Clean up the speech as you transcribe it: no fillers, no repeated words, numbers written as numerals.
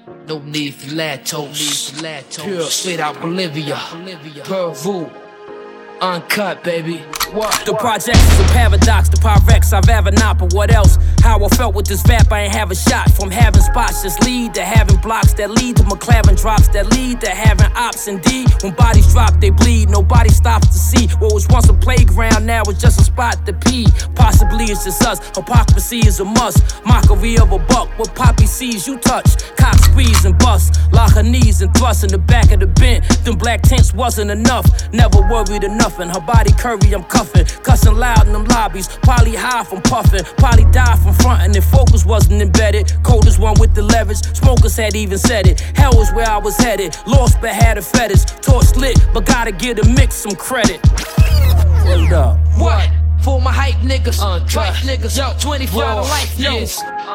No need for lactose. Pure, straight out Bolivia. Pearl Vu. Uncut, baby. What? The projects is a paradox, the Pyrex I've ever not, but what else? How I felt with this vap, I ain't have a shot. From having spots just lead to having blocks that lead to McLaren drops that lead to having ops. Indeed, when bodies drop, they bleed. Nobody stops to see what was once a playground, now it's just a spot to pee. Possibly it's just us, hypocrisy is a must. Mockery of a buck, what poppy seeds you touch. Cock squeeze and bust, lock her knees and thrust in the back of the bent. Them black tents wasn't enough, never worried enough. And her body curvy, I'm cuffing, cussing loud in them lobbies. Probably high from puffing, probably die from frontin'. If focus wasn't embedded, coldest one with the leverage. Smokers had even said it. Hell was where I was headed. Lost but had a fetish. Torch lit, but gotta give the mix some credit. Hold up. What? For my hype niggas, tripe niggas, yo, 24 hour life niggas.